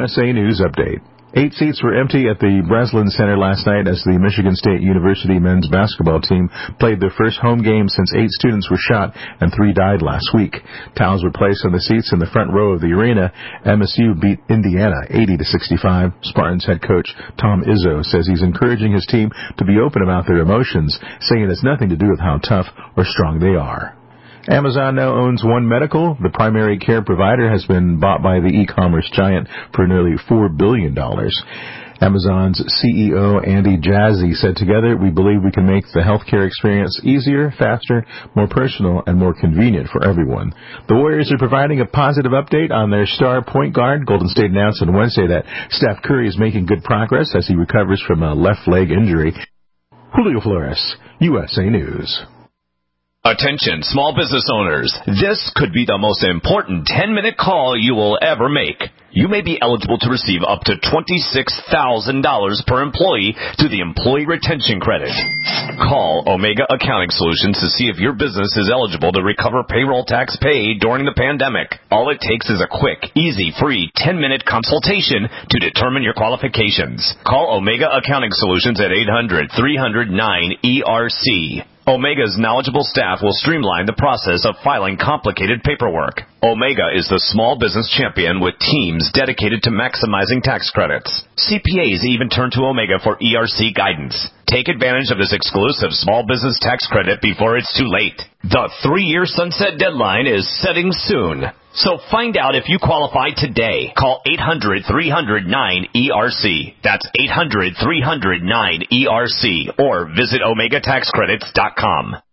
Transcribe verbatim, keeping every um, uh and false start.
S A News Update. Eight seats were empty at the Breslin Center last night as the Michigan State University men's basketball team played their first home game since eight students were shot and three died last week. Towels were placed on the seats in the front row of the arena. M S U beat Indiana eighty to sixty-five. Spartans head coach Tom Izzo says he's encouraging his team to be open about their emotions, saying it has nothing to do with how tough or strong they are. Amazon now owns One Medical. The primary care provider has been bought by the e-commerce giant for nearly four billion dollars. Amazon's C E O Andy Jassy said, "Together, we believe we can make the healthcare experience easier, faster, more personal, and more convenient for everyone." The Warriors are providing a positive update on their star point guard. Golden State announced on Wednesday that Steph Curry is making good progress as he recovers from a left leg injury. Julio Flores, U S A News. Attention, small business owners. This could be the most important ten-minute call you will ever make. You may be eligible to receive up to twenty-six thousand dollars per employee through the Employee Retention Credit. Call Omega Accounting Solutions to see if your business is eligible to recover payroll tax paid during the pandemic. All it takes is a quick, easy, free ten-minute consultation to determine your qualifications. Call Omega Accounting Solutions at eight hundred, three hundred, nine E R C. Omega's knowledgeable staff will streamline the process of filing complicated paperwork. Omega is the small business champion with teams dedicated to maximizing tax credits. C P As even turn to Omega for E R C guidance. Take advantage of this exclusive small business tax credit before it's too late. The three-year sunset deadline is setting soon. So find out if you qualify today. Call eight hundred, three hundred, nine E R C. That's eight hundred, three hundred, nine E R C. Or visit omega tax credits dot com.